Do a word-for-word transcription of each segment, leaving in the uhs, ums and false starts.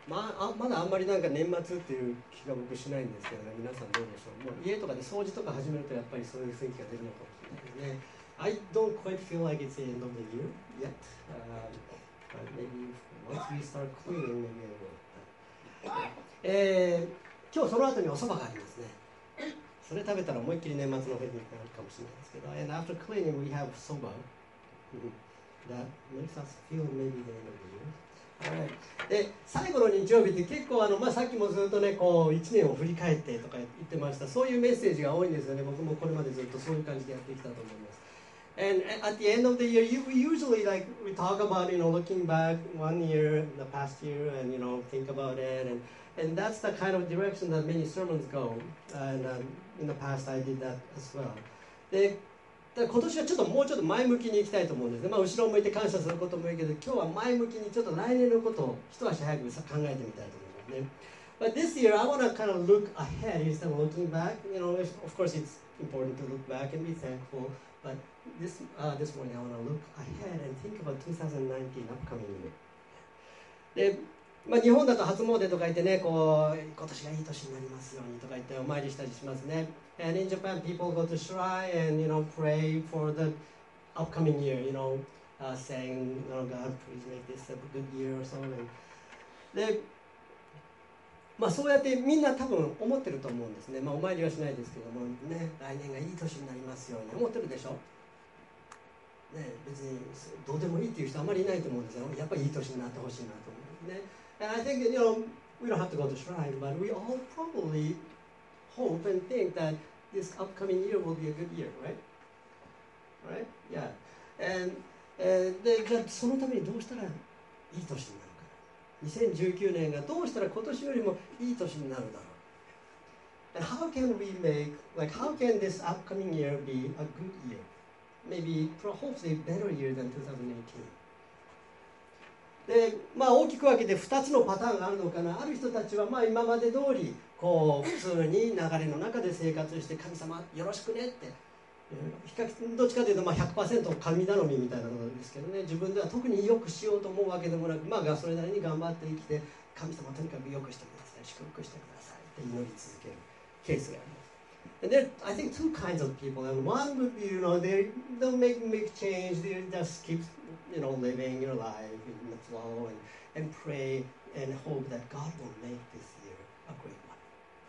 まあ、あまだあんまりなんか年末っていう気が僕しないんですけどね、皆さんどうでしょう。もう家とかで掃除とか始めるとやっぱりそういう雰囲気が出るのかもしれないですね。I don't quite feel like it's the end of the year yet. Uh, but maybe once we start cleaning, maybe I will. えー、今日その後にお蕎麦がありますね。それ食べたら思いっきり年末の雰囲気になるかもしれないですけど。And after cleaning, we have soba. That makes us feel maybe the end of the year. Right. で最後の日曜日って結構あの、まあ、さっきもずっとねこういちねんを振り返ってとか言ってました。そういうメッセージが多いんですよね。僕もこれまでずっとそういう感じでやってきたと思います。And at the end of the year, you usually like we talk about you know looking back one year, the past year, and you know think about it, and and that's the kind of direction that many sermons go. And um, in the past, I did that as well. で今年はちょっともうちょっと前向きにいきたいと思うんですね。まあ、後ろを向いて感謝することもいいけど、今日は前向きにちょっと来年のことを一足早く考えてみたいと思いますね。But this year, I want to kind of look ahead instead of looking back. You know, of course, it's important to look back and be thankful. But this uh, this morning, I want to look ahead and think about twenty nineteen, upcoming year. でまあ、日本だと初詣とか言ってね、こう今年がいい年になりますようにとか言ってお参りしたりしますね。And in Japan, people go to shrine and you know pray for the upcoming year. You know, uh, saying, "Oh God, please make this a good year" or so. で、まあそうやってみんな多分思ってると思うんですね。まあお参りはしないですけどもね、来年がいい年になりますように思ってるでしょ。ね、別にどうでもいいっていう人あまりいないと思うんですよ。やっぱりいい年になってほしいなと思うんですね。And I think, you know, we don't have to go to shrine, but we all probably hope and think that this upcoming year will be a good year, right? Right? Yeah. And, and で、じゃあそのためにどうしたらいい年になるかな。にせんじゅうきゅうねんがどうしたら今年よりもいい年になるだろう。And how can we make, like, how can this upcoming year be a good year? Maybe, hopefully, a better year than twenty eighteen. でまあ、大きく分けてふたつのパターンがあるのかな。ある人たちはまあ今まで通りこう普通に流れの中で生活して神様よろしくねって比較どっちかというとまあ ひゃくパーセント 神頼みみたいなことですけどね。自分では特によくしようと思うわけでもなく、まあそれなりに頑張って生きて神様とにかくよくしてください、祝福してくださいって祈り続けるケースがあります。And there, I think, two kinds of people. And one would be, you know, they don't make big change. They just keep, you know, living your life in the flow and, and pray and hope that God will make this year a great one.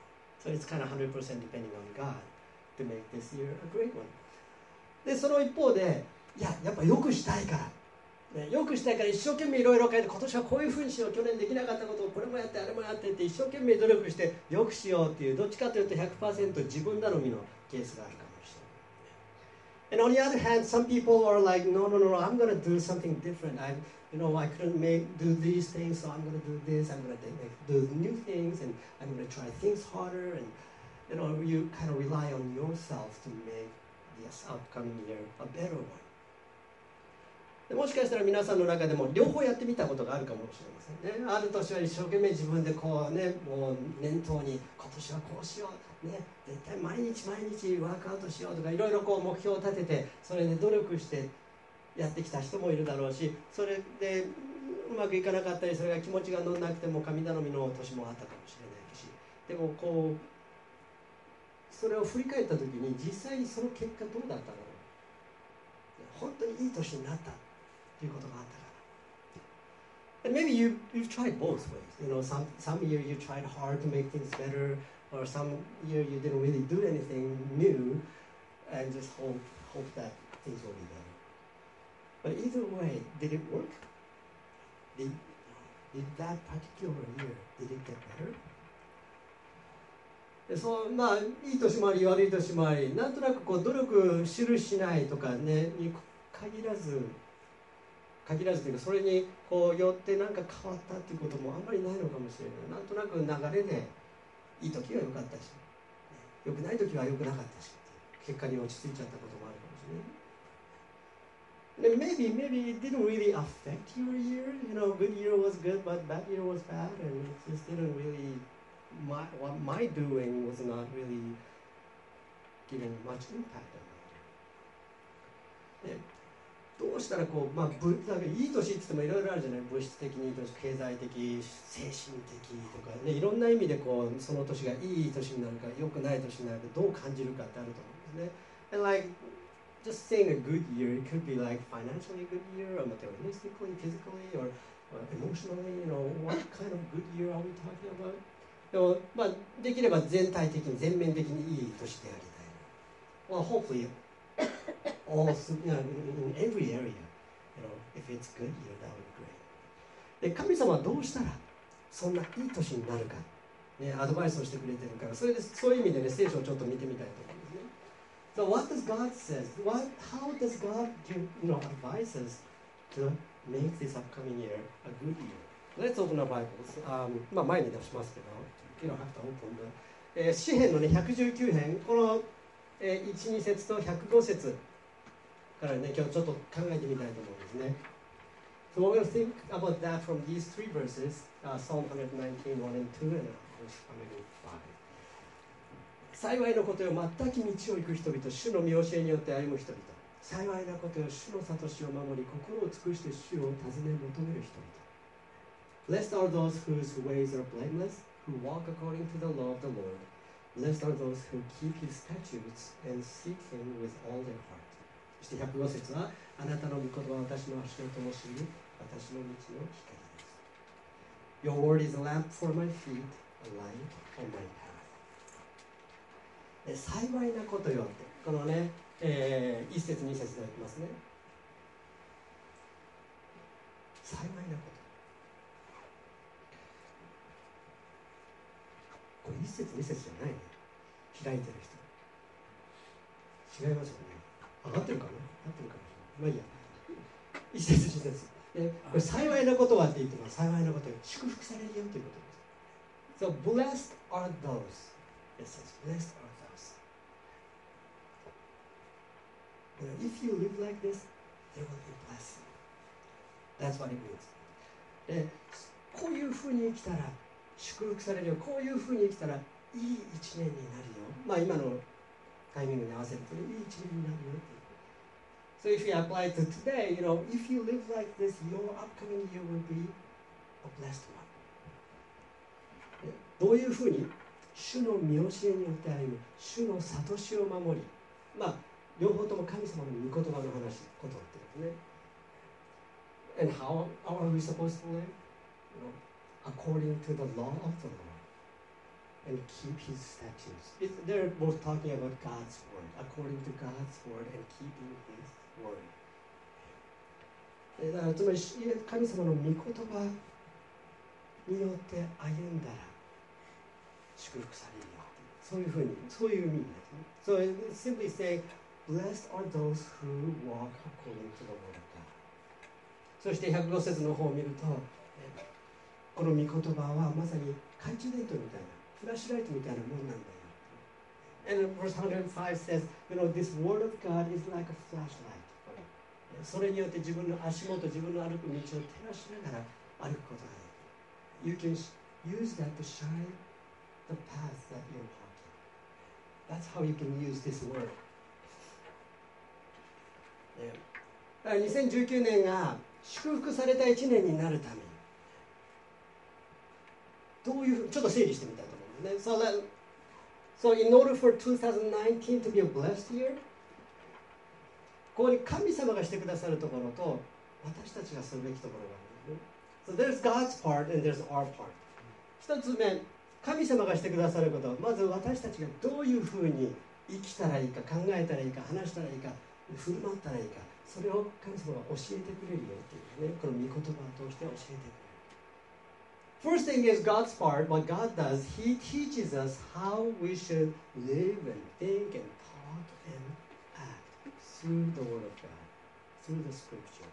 So it's kind of one hundred percent depending on God to make this year a great one. で、その一方で、いや、やっぱ良くしたいから。ね、よくしたいから一生懸命いろいろ変えて今年はこういうふうにしよう、去年できなかったことをこれもやってあれもやってって一生懸命努力してよくしようっていう、どっちかというと ひゃくパーセント 自分頼みのケースがあるかもしれない。And on the other hand, some people are like, no, no, no, no, I'm going to do something different. I, you know, I couldn't make do these things, so I'm going to do this. I'm going to do new things, and I'm going to try things harder. And you know, you kind of rely on yourself to make this upcoming year a better one.でもしかしたら皆さんの中でも両方やってみたことがあるかもしれませんね。ある年は一生懸命自分でこうね、もう念頭に今年はこうしよう、ね、絶対毎日毎日ワークアウトしようとかいろいろこう目標を立ててそれで努力してやってきた人もいるだろうし、それでうまくいかなかったりそれが気持ちが乗らなくても神頼みの年もあったかもしれないし、でもこうそれを振り返った時に実際にその結果どうだったの？本当にいい年になったということがあったから。And maybe you, you've tried both ways. You know, some, some year you tried hard to make things better, or some year you didn't really do anything new and just hope, hope that things will be better. But either way, did it work? Did, did that particular year, did it get better? でそうまあ、いい年もあり悪い年もあり、なんとなくこう努力するしないとかねに限らず限らずというかそれにこうよって何か変わったっていうこともあんまりないのかもしれない。なんとなく流れでいい時は良かったし、良くない時は良くなかったし、結果に落ち着いちゃったこともあるかもしれない。Maybe, maybe it didn't really affect your year. You know, good year was good, but bad year was bad, and it just didn't really. My, what my doing was not really giving much impact on my life. どうしたらこう、まあ、ぶだけどいい年って言ってもいろいろあるじゃない。物質的にいい年、経済的、精神的とかね、いろんな意味でこうその年がいい年になるか良くない年になるかどう感じるかってあると思うんですね。And like just saying a good year, it could be like financially good year or materialistically, physically or, or emotionally, you know, what kind of good year are we talking about? でも、まあ、できれば全体的に全面的にいい年でありたい。Well, hopefully all you know, in every area, you know, if it's good year, that would be great. で、神様はどうしたらそんないい年になるか、ね、アドバイスをしてくれてるから、それでそういう意味でね、聖書をちょっと見てみたいと思うんですね。So what does God says? What, how does God give, you know, advise us to make this upcoming year a good year? Let's open our Bibles. Um, まあ前に出しますけど、you don't have to open the、えー、詩編のねひゃくじゅうきゅう編、この、えー、いち、に節とひゃくご節からね、今日ちょっと考えてみたいと思うんですね。So we're going to think about that from these three verses, uh, Psalm one nineteen, one and two, and verse one hundred five. 幸いなことよ、全き道を行く人々、主の見教えによって歩む人々。幸いなことよ、主の諭しを守り、心を尽くして主を尋ね求める人々。Blessed are those whose ways are blameless, who walk according to the law of the Lord. Blessed are those who keep his statutes and seek him with all their heart. そしてひゃくご節は、あなたの御言葉は私の足の灯し、私の道の光です。Your word is a lamp for my feet, a light on my path. 幸いなことよって、このね、えー、いち節に節でありますね。幸いなこと。これいち節に節じゃないね。開いてる人。違いますよね。上がってるかな、合ってるかもしれない。まあいいや。いち節に節。で、これ幸いなことはって言っても、幸いなことよ。祝福されるよということです。So blessed are those. It says blessed are those. If you live like this, there will be blessing. That's what it means. で、こういうふうに生きたら祝福されるよ。こういうふうに生きたらいい一年になるよ。まあ今のタイミングに合わせるといい一年になるよっていう。So if you apply to today, you know, if you live like this, your upcoming year will be a blessed one. どういうふうに主の見教えによって歩む、主の諭しを守り、まあ両方とも神様の御言葉の話、ことってですね。And how, how are we supposed to live? You know, according to the law of the Lord and keep his statutes. It, they're both talking about God's word, according to God's word and keeping his word. だからつまり神様の御言葉によって歩んだら祝福されるよ。そういうふうに、そういう意味ですね。So it's simply saying, blessed are those who walk according to the word of God. そしてひゃくご節の方を見ると、この御言葉はまさに懐中電灯みたいな、フラッシュライトみたいなもんなんだよ。And verse one hundred five says, you know, this word of God is like a flashlight. それによって自分の足元、自分の歩く道を照らしながら歩くことができる。You can use that to shine the path that you're walking. That's how you can use this word. だからにせんじゅうきゅうねんが祝福されたいちねんになるためにどういうふうにちょっと整理してみたいと思うんですね。So, that, so in order for twenty nineteen to be a blessed year, ここに神様がしてくださるところと私たちがするべきところがあるんですね。So there's God's part and there's our part. 一つ目、神様がしてくださること、まず私たちがどういうふうに生きたらいいか、考えたらいいか、話したらいいか、振る舞ったらいいか、それを神様が教えてくれるよっていうね、この御言葉を通して教えてくれる。First thing is God's part. What God does, He teaches us how we should live and think and talk and act through the Word of God, through the Scripture.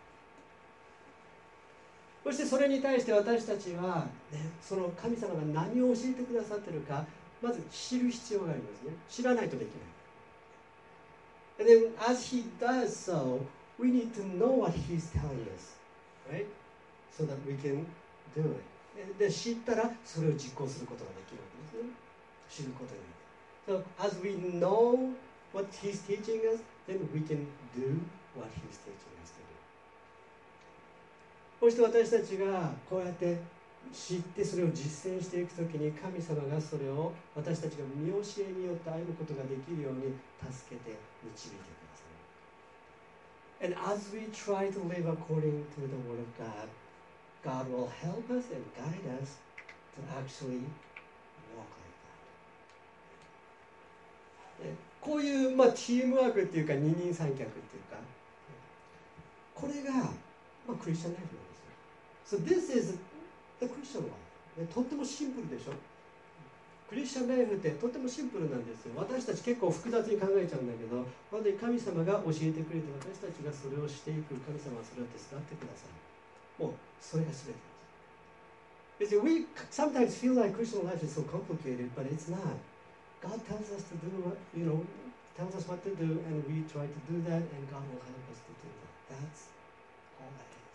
そしてそれに対して私たちは、ね、その神様が何を教えてくださっているか、まず知る必要がありますね。知らないとできない。And then as He does so, we need to know what He's telling us, right? So that we can do it. で知ったらそれを実行することができるわけですね。知ることによって。So as we know what He's teaching us, then we can do what He's teaching us to do. そして私たちがこうやって知ってそれを実践していくときに、神様がそれを私たちが見教えによって歩むことができるように助けて導いてください。And as we try to live according to the Word of God, God will help us and guide us to actually walk like that. こういう、まあ、チームワークっていうか二人三脚っていうか、これが、まあ、クリスチャンライフなんですよ。So this is the Christian life. とってもシンプルでしょ。クリスチャンライフってとってもシンプルなんですよ。私たち結構複雑に考えちゃうんだけど、本当に神様が教えてくれて、私たちがそれをしていく、神様はそれを手伝ってください。もうそれが全てです。We sometimes feel like Christian life is so complicated, but it's not. God tells us to do what, you know, tells us what to do, and we try to do that, and God will help us to do that. That's all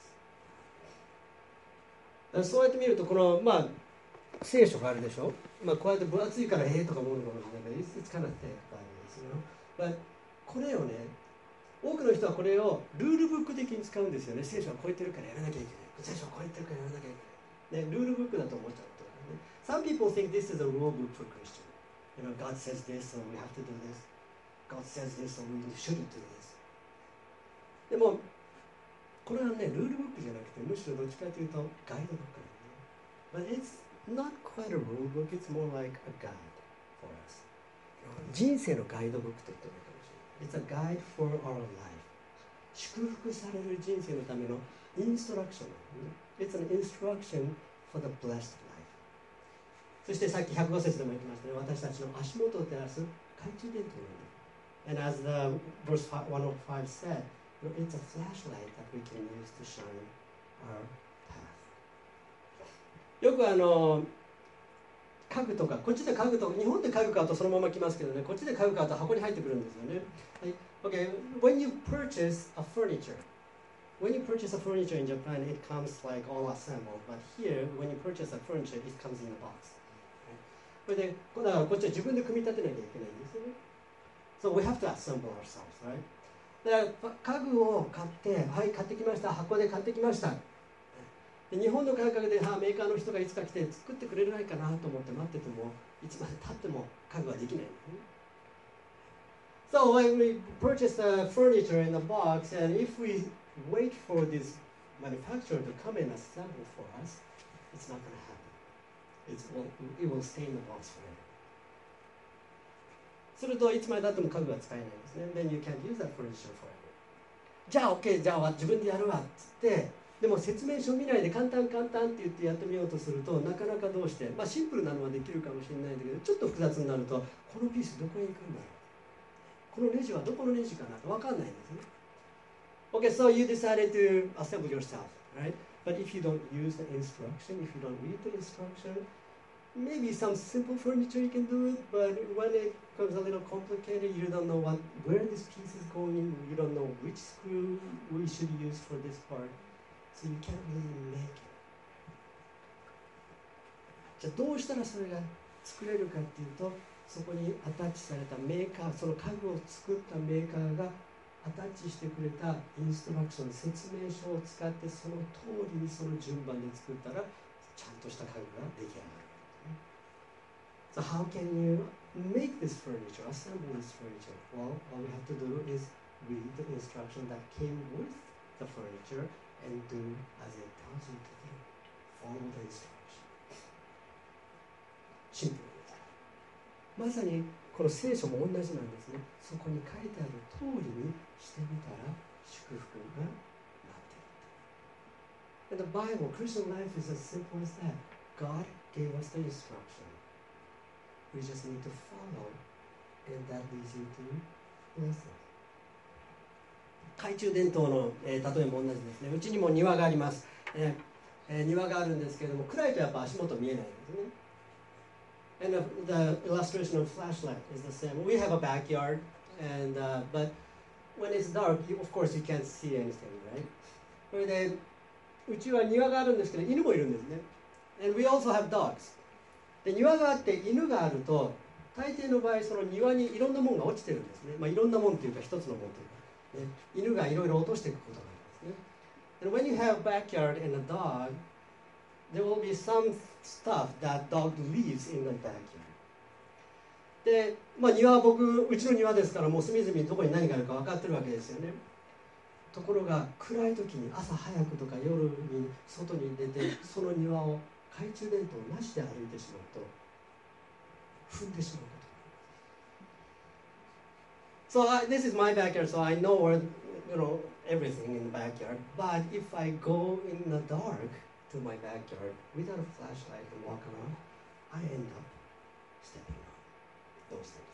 that is. そうやって見ると、この、まあ、聖書があるでしょ。まあ、こうやって分厚いからええとか思うのかもしれないけど、It's kind of thick by this, you know. But これをね、多くの人はこれをルールブック的に使うんですよね。聖書はこう言ってるからやらなきゃいけない。聖書はこう言ってるからやらなきゃいけない。ね、ルールブックだと思っちゃうとかね。Some people think this is a rule book for Christian. You know, God says this, so we have to do this. God says this, so we shouldn't do this. でも、これはね、ルールブックじゃなくて、むしろどっちかというとガイドブックなんで、ね。But it's not quite a rule book, it's more like a guide for us. 人生のガイドブックと言ってもいいかもしれない。It's a guide for our life. 祝福される人生のためのインストラクション。It's an instruction for the blessed life. そしてさっきひゃくご節でも言いましたね。私たちの足元を照らす懐中電灯なんだ。And as the verse one oh five said, it's a flashlight that we can use to shine our path. よくあの家具とか、こっちで家具とか、日本で家具買うとそのまま来ますけどね、こっちで家具買うと箱に入ってくるんですよね。Okay, when you purchase a furniture, when you purchase a furniture in Japan, it comes like all assembled. But here, when you purchase a furniture, it comes in a box. これで、だからこっちは自分で組み立てなきゃいけないんですよね。So we have to assemble ourselves, right? だから家具を買って、はい、買ってきました、箱で買ってきました。で日本の感覚で、はあ、メーカーの人がいつか来て作ってくれないかなと思って待ってても、いつまで経っても家具はできないんですね。So when we purchase the furniture in a box, and if we wait for this manufacturer to come and assemble for us, it's not going to happen. It's, it will stay in the box forever. するといつまで経っても家具が使えないんですね。Then you can't use that furniture forever. じゃあ OK、じゃあ自分でやるわっつって、でも説明書見ないで簡単簡単って言ってやってみようとすると、なかなかどうして、まあシンプルなのはできるかもしれないんだけど、ちょっと複雑になると、このピースどこへ行くんだろう、このネジはどこのネジかなと分かんないんですね。Okay, so you decided to assemble yourself, right? But if you don't use the instruction, if you don't read the instruction, maybe some simple furniture you can do it, but when it becomes a little complicated, you don't know what where this piece is going, you don't know which screw we should use for this part, so you can't really make it. じゃあどうしたらそれが作れるかっていうと、そこにアタッチされたメーカー、その家具を作ったメーカーがアタッチしてくれたインストラクション、説明書を使ってその通りにその順番で作ったらちゃんとした家具が出来上がる。So how can you make this furniture, assemble this furniture? Well, all we have to do is read the instruction that came with the furniture and do as it tells you to do. Follow the instruction. シンプルです。まさにこの聖書も同じなんですね。そこに書いてある通りにしてみたら祝福が待っている。And the Bible, Christian life is as simple as that. God gave us the instruction.We just need to follow, and that leads you to blessing. 懐中電灯の、えー、例えも同じですね。うちにも庭があります、えーえー、庭があるんですけれども、暗いとやっぱ足元見えないんですね。And the, the illustration of flashlight is the same. We have a backyard, and uh, but when it's dark, you, of course you can't see anything, right? それでうちは庭があるんですけど、犬もいるんですね。And we also have dogs.で庭があって犬があると大抵の場合その庭にいろんなものが落ちてるんですね、まあ、いろんなものというか一つのものというか、ね、犬がいろいろ落としていくことがあるんですね。 And when you have backyard and a dog, there will be some stuff that dog leaves in the backyard. で、まあ、庭は僕、うちの庭ですからもう隅々どこに何があるか分かってるわけですよね。ところが暗い時に朝早くとか夜に外に出てその庭を懐中電灯なしで歩いてしまうと踏んでしまうことがある。So I, this is my backyard, so I know where, you know, everything in the backyard. But if I go in the dark to my backyard without a flashlight and walk around, I end up stepping on those things.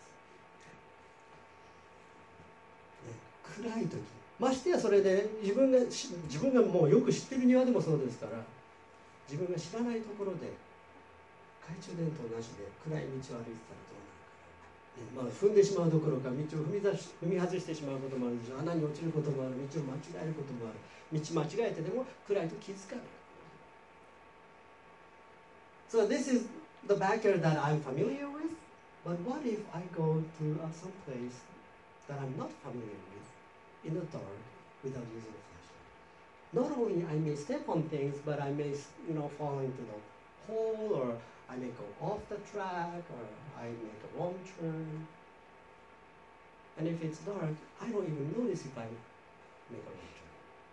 ね、暗い時、ましてやそれで自分が自分がもうよく知ってる庭でもそうですから、自分が知らないところで懐中電灯なしで暗い道を歩いてたらどうなるか。ね、まあ、踏んでしまうどころか道を踏み出し踏み外してしまうこともあるでしょう。穴に落ちることもある。道を間違えることもある。道間違えてでも暗いと気づかない。So this is the backyard that I'm familiar with. But what if I go to uh, some place that I'm not familiar with in the dark without using a flashlight? Not only I may step on things, but I may, you know, fall into the hole, or I may go off the track, or I make a wrong turn. And if it's dark, I don't even notice if I make a wrong turn.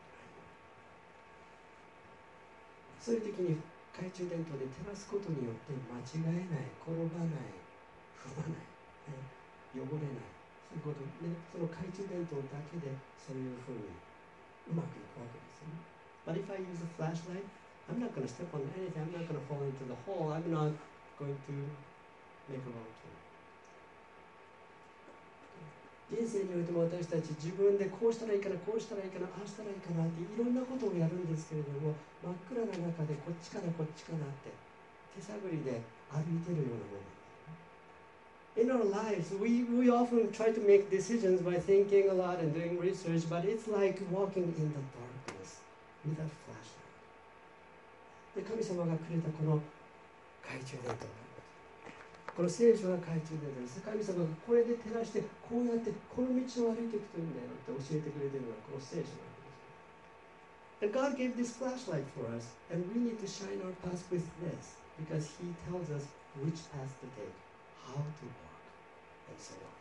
そういう時に懐中電灯で照らすことによって間違えない、転ばない、踏まない、ね、汚れない、そういうことね、その懐中電灯だけでそういうふうにうまくいくわけですよね。But if I use a flashlight, I'm not going to step on anything. I'm not going to fall into the hole. I'm not going to make a wrong turn. 人生においても私たち自分でこうしたらいいかな、こうしたらいいかな、ああしたらいいかなっていろんなことをやるんですけれども、真っ暗な中でこっちかなこっちかなって手探りで歩いてるようなもの。In our lives, we, we often try to make decisions by thinking a lot and doing research, but it's like walking in the darkness without flashlight. で、神様がくれたこの懐中電灯、この聖書が懐中電灯です。神様がこれで照らしてこうやってこの道を歩いていくといいんだよって教えてくれているのはこの聖書なんです。And God gave this flashlight for us, and we need to shine our path with this, because He tells us which path to take, how to walk, and so on.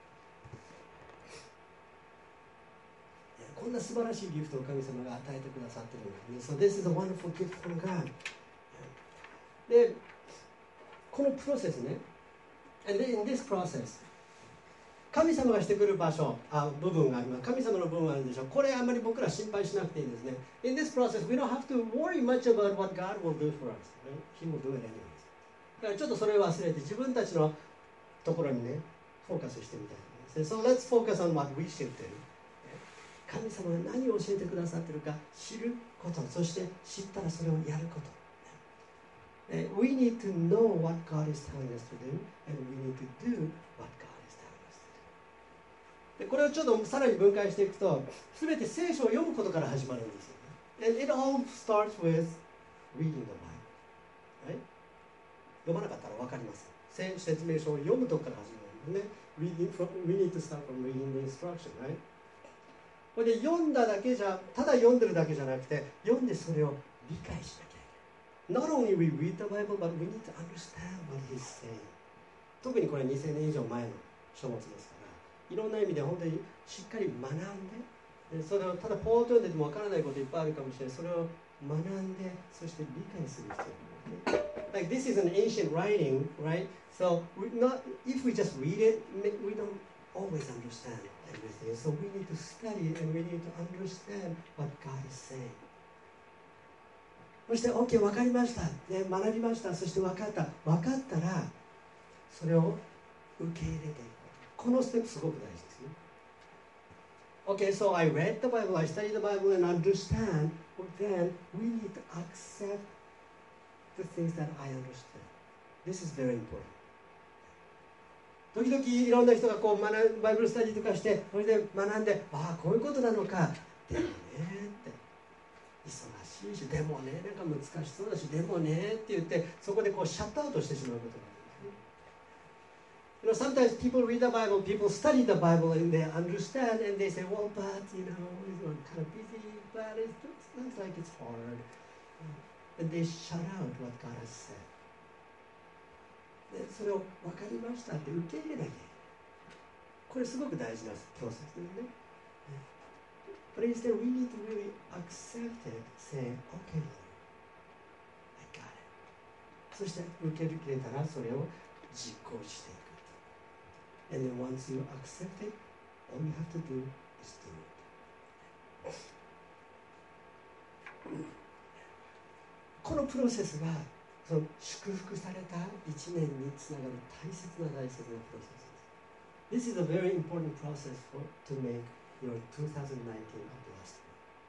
こんな素晴らしいギフトを神様が与えてくださっているんですね。So this is a wonderful gift from God. で、このプロセスね、and in this process, 神様がしてくる場所、あ、部分があります。神様の部分があるでしょう。これあんまり僕ら心配しなくていいですね。In this process, we don't have to worry much about what God will do for us. He will do it anyways. だからちょっとそれを忘れて自分たちのところにね、フォーカスしてみたいと思います。So let's focus on what we should do. 神様が何を教えてくださっているか知ること、そして知ったらそれをやること。We need to know what God is telling us to do, and we need to do what God is telling us to do. でこれをちょっとさらに分解していくと、すべて聖書を読むことから始まるんですよね。And it all starts with reading the Bible. Right? 読まなかったら分かります。説明書を読むとこから始まるんですね。Reading from, we need to start from reading the instruction, right? これで読んだだけじゃ、ただ読んでるだけじゃなくて、読んでそれを理解しなきゃ。Not only we read the Bible, but we need to understand what He's saying. 特にこれにせんねん以上前の書物ですから、いろんな意味で本当にしっかり学んで、でそれをただポーッと読んでてもわからないこといっぱいあるかもしれない。それを学んで、そして理解する必要がある。Like this is an ancient writing, right? So we not, if we just read it, we don't always understand everything. So we need to study and we need to understand what God is saying. そして OK 分かりました、ね、学びました、そして分かった分かったらそれを受け入れていくこのステップすごく大事ですね。 OK, so I read the Bible, I studied the Bible and understand, but then we need to accept the things that I understand. This is very important. 時々いろんな人がこう学バイブルスタディとかしてそれで学んで、ああこういうことなのか、でもねって忙しいし、でもねなんか難しそうだし、でもねって言ってそこでこうシャットアウトしてしまうことがあるんですね。 You know, sometimes people read the Bible, people study the Bible, and they understand, and they say, well, but, you know, it's kind of busy, but it looks like it's hard. And they shut out what God has said. でそれを分かりましたって受け入れなきゃいけない。これすごく大事なプロセスですね。But instead, we need to really accept it, say, okay, I got it. そして受け入れたらそれを実行していく。And then once you accept it, all you have to do is do it. このプロセスがその祝福された一年につながる大切な大切なプロセスです。This is a very important process for, to make your twenty nineteen a blessed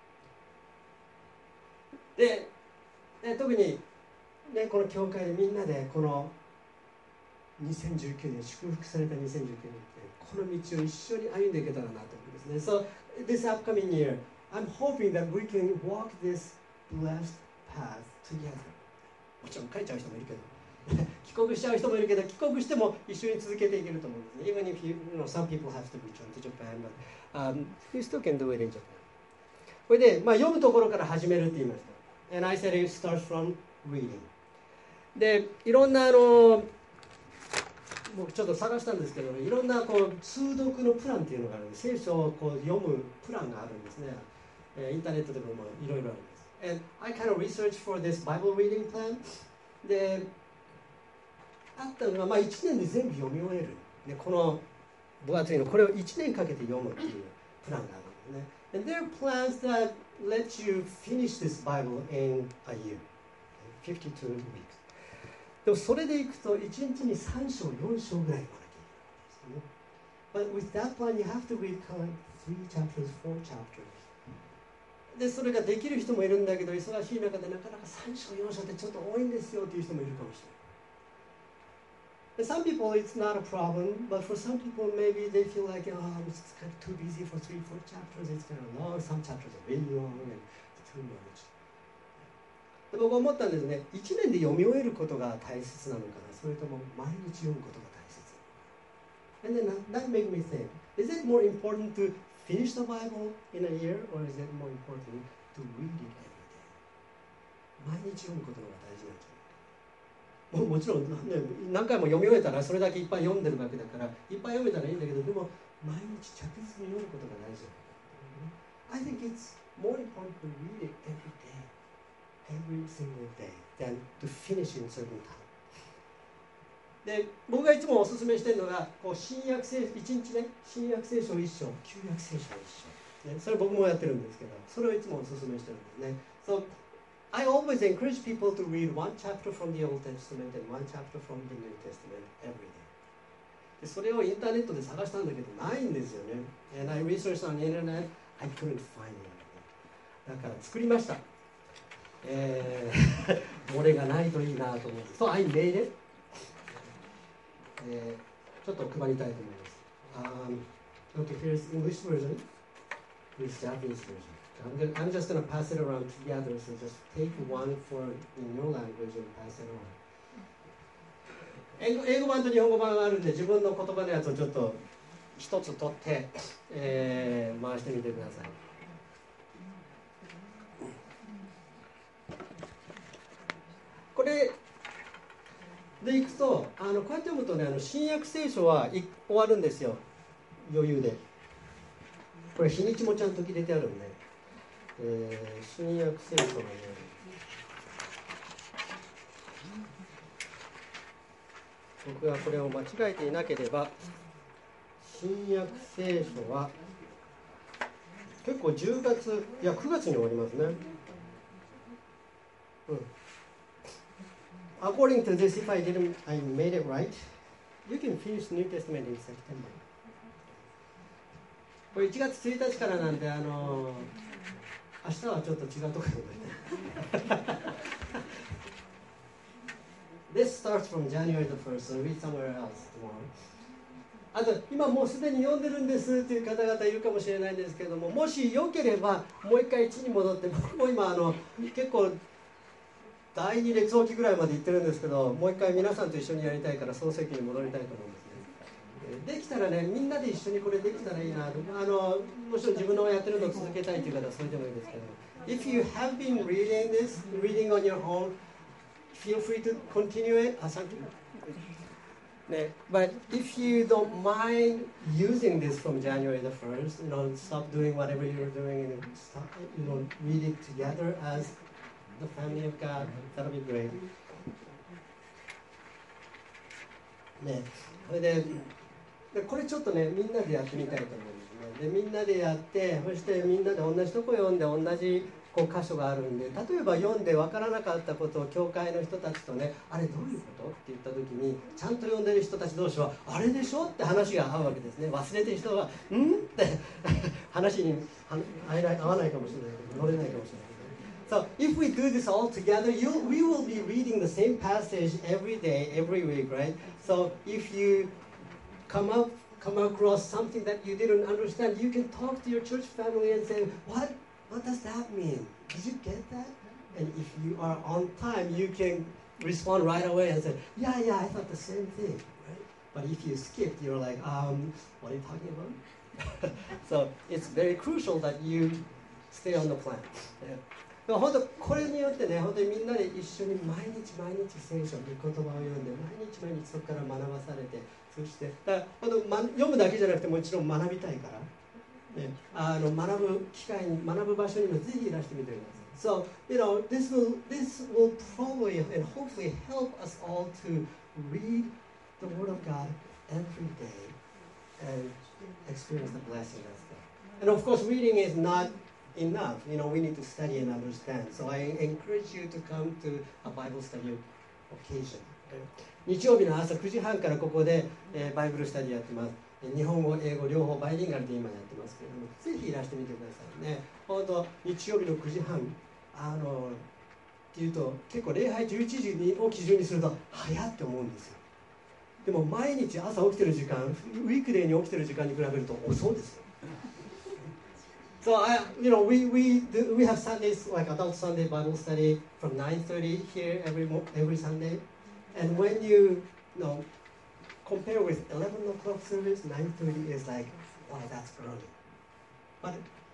one. で、で特に、ね、この教会でみんなでこのにせんじゅうきゅうねん祝福されたにせんじゅうきゅうねんってこの道を一緒に歩んでいけたらなと思うんですね。So this upcoming year, I'm hoping that we can walk this blessed path together. もちろん帰っちゃう人もいるけど帰国しちゃう人もいるけど帰国しても一緒に続けていけると思うんですね。Even if you, you know, some people have to return to Japan, but、um, you still can do it in Japan. これで、まあ、読むところから始めるって言いました。And I said it starts from reading. で、いろんなあの僕ちょっと探したんですけど、いろんなこう通読のプランっていうのがあるんです。聖書をこう読むプランがあるんですね。インターネットでもまあいろいろあるんです。And I kind of researched for this Bible reading plan. で、あったのが、まあ、いちねんで全部読み終える。で、この分厚いの、これをいちねんかけて読むっていうプランがあるんですね。And there are plans that let you finish this Bible in a year. fifty-two weeks. でもそれでいくといちにちにさん章よん章ぐらい読まなきゃいけないんですね。But with that plan, you have to read kind of like three chapters, four chapters. でそれができる人もいるんだけど、忙しい中でなかなかさん章よん章ってちょっと多いんですよっていう人もいるかもしれない。And some people, it's not a problem, but for some people, maybe they feel like, oh, it's kind of too busy for three, four chapters. It's kind of long. Some chapters are really long and too much. で僕は思ったんですね。いちねんで読み終えることが大切なのかな、それとも毎日読むことが大切なのかな。And then that made me think, is it more important to finish the Bible in a year, or is it more important to read it every day? 毎日読むことの方が大事なんじゃないか。も, もちろん、ね、何回も読み終えたらそれだけいっぱい読んでるわけだからいっぱい読めたらいいんだけど、でも毎日着実に読むことが大事だ。I think it's more important to read it every day, every single day, than to finish in certain time. で、僕がいつもおすすめしているのが、こう新約聖書いちにちね、新約聖書いっ章、旧約聖書いっ章、ね、それ僕もやってるんですけど、それをいつもおすすめしてるんですね。So, I always encourage people to read one chapter from the Old Testament and one chapter from the New Testament every day. でそれをインターネットで探したんだけどないんですよね。And I researched on the internet, I couldn't find it. だから作りました。えー、漏れがないといいなと思って。So I made it. えー、ちょっと配りたいと思います。Um, okay, here's English version. Here's Japanese version.I'm, gonna, I'm just going to pass it around together, so just take one for in your language and pass it on. 英語、英語版と日本語版があるんで、自分の言葉のやつをちょっと一つ取って、えー、回してみてください。これでいくと、あのこうやって読むとね、あの新約聖書はい終わるんですよ、余裕で。これ日にちもちゃんと入れてあるんで。えー、新約聖書のね、僕がこれを間違えていなければ、新約聖書は結構じゅうがつ、いやくがつに終わりますね。うん。According to this, if I didn't, I made it right, you can finish New Testament in September. これいちがつついたちからなんで、あのー明日はちょっと違うところでThis starts from January the first, so read somewhere else tomorrow. あと今もうすでに読んでるんですという方々いるかもしれないんですけれども、もしよければもう一回いちに戻って、僕も今あの結構だいに列王記ぐらいまで行ってるんですけど、もう一回皆さんと一緒にやりたいから創世記に戻りたいと思うんですね。 できたらね、みんなで一緒にこれできたらいいなと。あのもちろん自分のやってるのを続けたいという方はそれでもいいですけど、If you have been reading this, reading on your own, feel free to continue it. あ、さんね、but if you don't mind using this from January the first, you know, stop doing whatever you're doing and stop, you know, read it together as the family of God. That'll be great. ね、それで、でこれちょっとね、みんなでやってみたいと思うんですね。でみんなでやって、そしてみんなで同じとこ読んで同じこう箇所があるんで、例えば読んで分からなかったことを教会の人たちとね、あれどういうことって言った時に、ちゃんと読んでる人たち同士はあれでしょって話が合うわけですね。忘れてる人はんって話に合わないかもしれないけど、乗れないかもしれない。So if we do this all together, you, we will be reading the same passage every day, every week, right? So if you come up, come across something that you didn't understand, you can talk to your church family and say, what, what does that mean? Did you get that? And if you are on time, you can respond right away and say, yeah, yeah, I thought the same thing, right? But if you skip, you're like, um, what are you talking about? So it's very crucial that you stay on the plan. Yeah.本当これによってね、本当にみんなで一緒に毎日毎日聖書の言葉を読んで、毎日毎日そこから学ばされて、そしてだから本当、ま、読むだけじゃなくてもちろん学びたいから、ね、あの学ぶ機会に学ぶ場所にもぜひいらしてみてください。So, you know, this will, this will probably and hopefully help us all to read the Word of God every day and experience the blessing that's there. And of course, reading is not enough. You know, we need to study and understand. So I encourage you to come to a Bible study occasion. 日曜日の朝くじはんからここで、えー、バイブルスタディやってます。日本語、英語両方バイリンガルで今やってますけれども、ぜひいらしてみてくださいね。本当日曜日のくじはん、あのっていうと結構礼拝じゅういちじにを基準にすると早って思うんですよ。でも毎日朝起きてる時間、ウィークデーに起きてる時間に比べると遅いですよ。So I, you know, we we do, we have Sundays like Adult Sunday Bible Study from nine thirty here every every Sunday, and when you, you know compare with eleven o'clock service, nine thirty is like, wow, that's early. But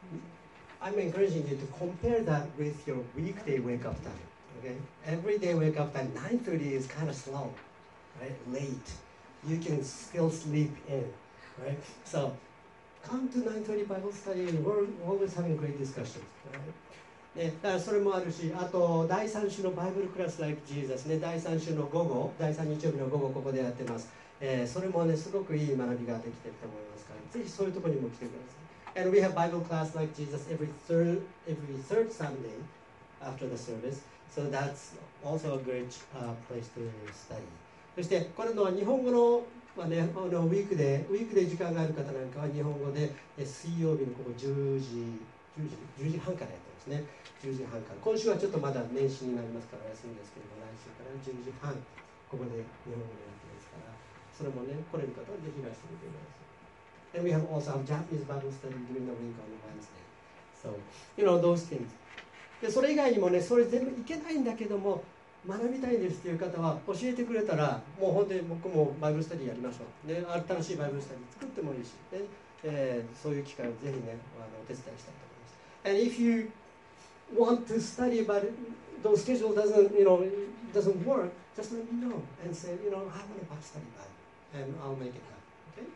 I'm encouraging you to compare that with your weekday wake up time. Okay, every day wake up time nine thirty is kind of slow, right? Late. You can still sleep in, right? So.Come to nine thirty Bible study and we're always having great discussions. Right? ね、だからそれもあるし、あとだいさん週のバイブルクラス like Jesus ね、だいさん週の午後、だいさん日曜日の午後ここでやってます。えー、それもね、すごくいい学びができてると思いますから、ぜひそういうところにも来てください。And we have Bible class like Jesus every third, every third Sunday after the service. So that's also a great、uh, place to study. そしてこれの日本語のまあね、あのウィークでウィークで時間がある方なんかは日本語で水曜日のここじゅうじ、じゅうじ、じゅうじはんからやってますね。じゅうじはんから。今週はちょっとまだ年始になりますから休みですけれども、来週からじゅうじはんここで日本語でやってますから、それもね、来れる方はぜひいらしてみてください。And we have also a Japanese Bible study during the week on Wednesday. So, you know, those things. で、それ以外にもね、それ全部いけないんだけども、学びたいですっていう方は教えてくれたらもう本当に僕もバイブルスタディやりましょう、ね、新しいバイブルスタディ作ってもいいし、ねえー、そういう機会をぜひねあのお手伝いしたいと思います。 And if you want to study but the schedule doesn't, you know, doesn't work, just let me know and say, you know, I want a Bible study Bible and I'll make it happen.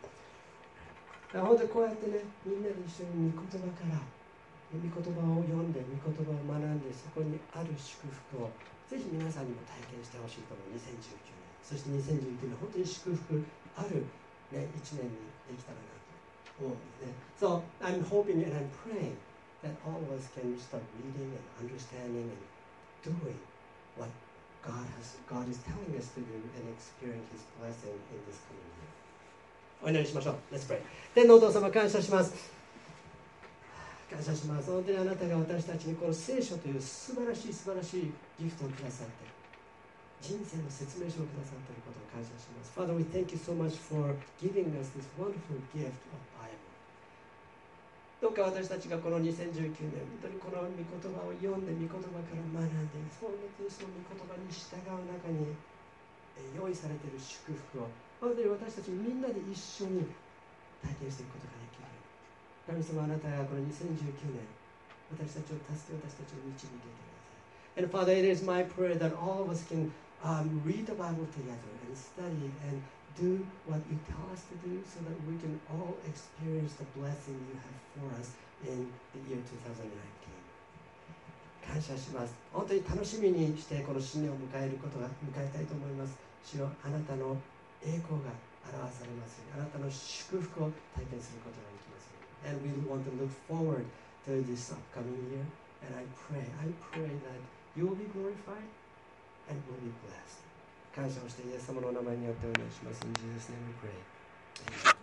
Okay? 本当にこうやってねみんなで一緒に御言葉から御言葉を読んで御言葉を学んでそこにある祝福をぜひ皆さんにも体験してほしいと思うにせんじゅうきゅうねん、そしてにせんじゅうきゅうねん本当に祝福ある、ね、いちねんにできたらなと思うんですね。So I'm hoping and I'm praying that all of us can start reading and understanding and doing what God has God is telling us to do and experience His blessing in this coming year. お祈りしましょう。 Let's pray. 天のお父様感謝します。感謝します。本当にあなたが私たちにこの聖書という素晴らしい素晴らしいギフトをくださって人生の説明書をくださっていることを感謝します。 Father, we thank you so much for giving us this wonderful gift of Bible. どうか私たちがこのにせんじゅうきゅうねん本当にこの御言葉を読んで御言葉から学んでそのその御言葉に従う中に用意されている祝福を本当に私たちみんなで一緒に体験していくことができる。神様、あなたがこのにせんじゅうきゅうねん私たちを助け、私たちを導いてください。And Father, it is my prayer that all of us can um, read the Bible together and study and do what you tell us to do so that we can all experience the blessing you have for us in the year twenty nineteen. 感謝します。本当に楽しみにしてこの新年を迎えることが迎えたいと思います。主よ、あなたの栄光が表されますように、あなたの祝福を体験することができますように。And we want to look forward to this upcoming year. And I pray, I pray that you will be glorified and will be blessed. 感謝をしてイエス様のお名前によってお願いします。In Jesus' name we pray. Amen.